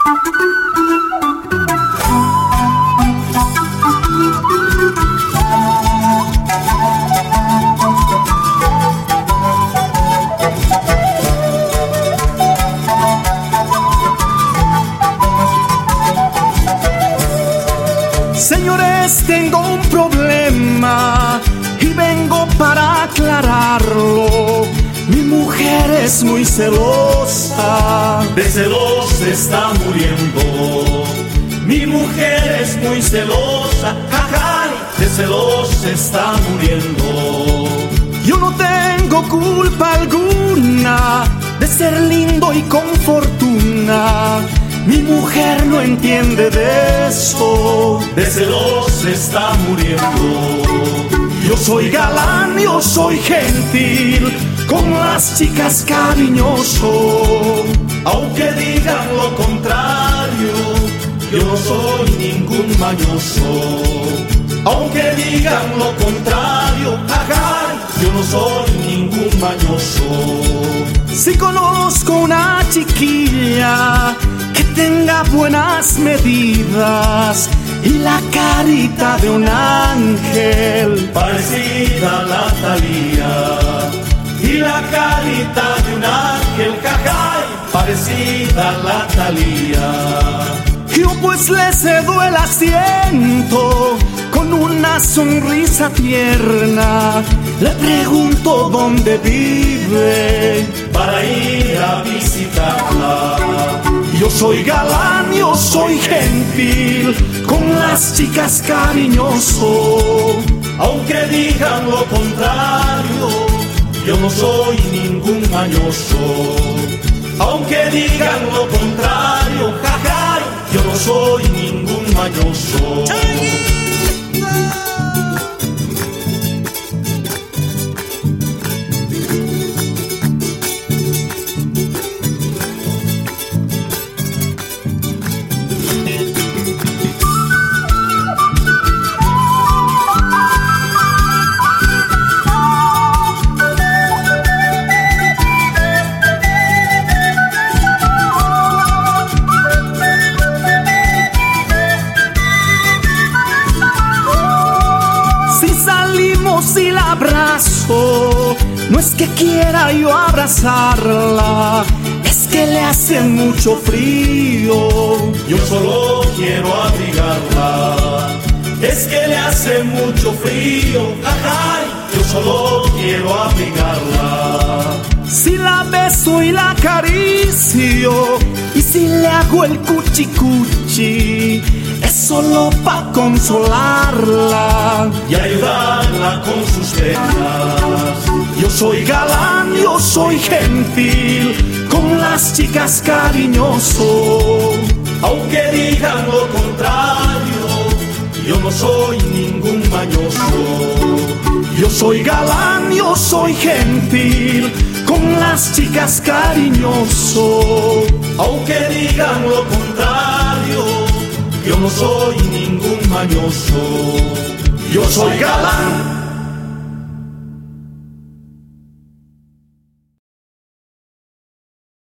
Señores, tengo un problema y vengo para aclararlo. Mi mujer es muy celosa, de celos se está muriendo. Mi mujer es muy celosa, jajay, de celos se está muriendo. Yo no tengo culpa alguna de ser lindo y con fortuna. Mi mujer no entiende de eso, de celos se está muriendo. Yo soy galán, yo soy gentil, con las chicas cariñoso. Aunque digan lo contrario, yo no soy ningún mañoso. Aunque digan lo contrario, ajá, yo no soy ningún mañoso. Si conozco una chiquilla que tenga buenas medidas y la carita de un ángel, parecida a la Thalía, y la carita de un ángel, jajay, parecida a la Thalía. Yo pues le cedo el asiento con una sonrisa tierna. Le pregunto dónde vive para ir a visitarla. Yo soy galán, yo soy gentil, con las chicas cariñoso. Aunque digan lo contrario, yo no soy ningún mañoso. Aunque digan lo contrario, jajay, yo no soy ningún mañoso. Si la abrazo, no es que quiera yo abrazarla, es que le hace mucho frío. Yo solo quiero abrigarla, es que le hace mucho frío. Ajá, yo solo quiero abrigarla. Si la beso y la acaricio, y si le hago el cuchi cuchi, es solo pa' consolarla y ayudarla con sus penas. Yo soy galán, yo soy gentil, con las chicas cariñoso. Aunque digan lo contrario, yo no soy ningún mañoso. Yo soy galán, yo soy gentil, con las chicas cariñoso. Aunque digan lo contrario, yo no soy ningún mañoso. Yo soy galán,